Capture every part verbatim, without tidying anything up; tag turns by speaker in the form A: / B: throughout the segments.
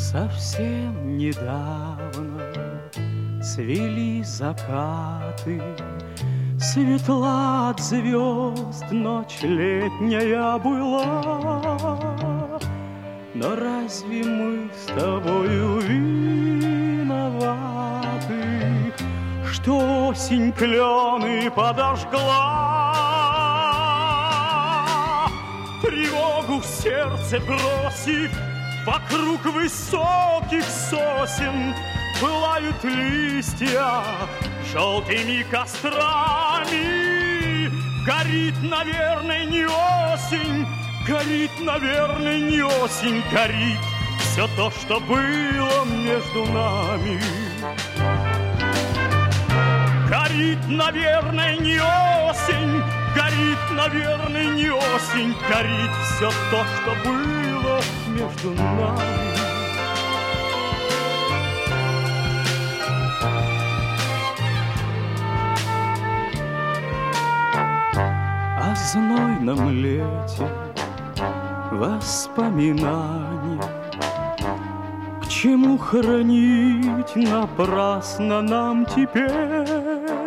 A: Совсем недавно цвели закаты, светла от звезд ночь летняя была. Но разве мы с тобою виноваты, что осень клены подожгла? Тревогу в сердце бросив, вокруг высоких сосен пылают листья желтыми кострами. Горит, наверное, не осень, горит, наверное, не осень, горит все то, что было между нами. Горит, наверное, не осень, горит, наверное, не осень, горит все то, что было между нами. О знойном лете воспоминания, к чему хранить напрасно нам теперь?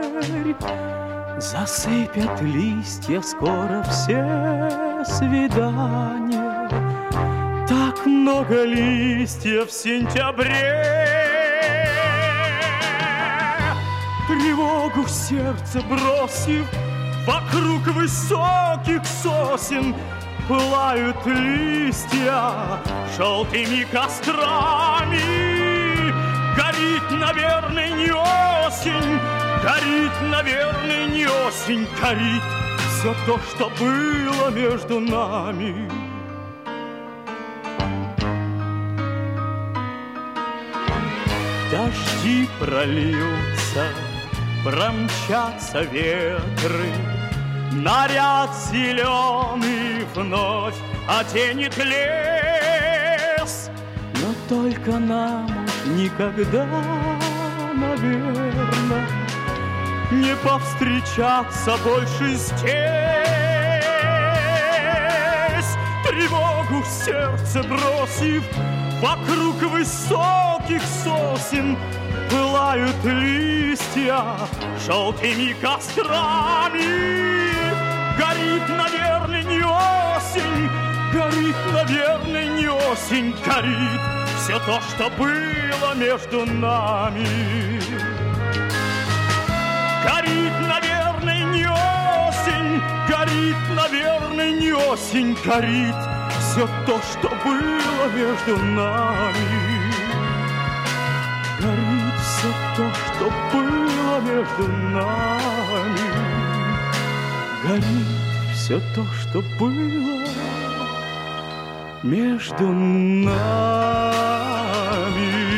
A: Засыпят листья скоро все свидания. Так много листьев в сентябре. Тревогу в сердце бросив, вокруг высоких сосен пылают листья желтыми кострами. Горит, наверное, не осень, горит, наверное, не осень, горит все то, что было между нами. Дожди прольются, промчатся ветры, наряд зеленый вновь оденет лес. Но только нам уж никогда, наверно, не повстречаться больше здесь. Тревогу в сердце бросив, вокруг высоких сосен пылают листья желтыми кострами. Горит, наверное, не осень, горит, наверное, не осень, горит все то, что было между нами. Горит, наверное, не осень, горит, наверное, не осень, горит все то, что было между нами. Горит все то, что было между нами. Горит все то, что было между нами.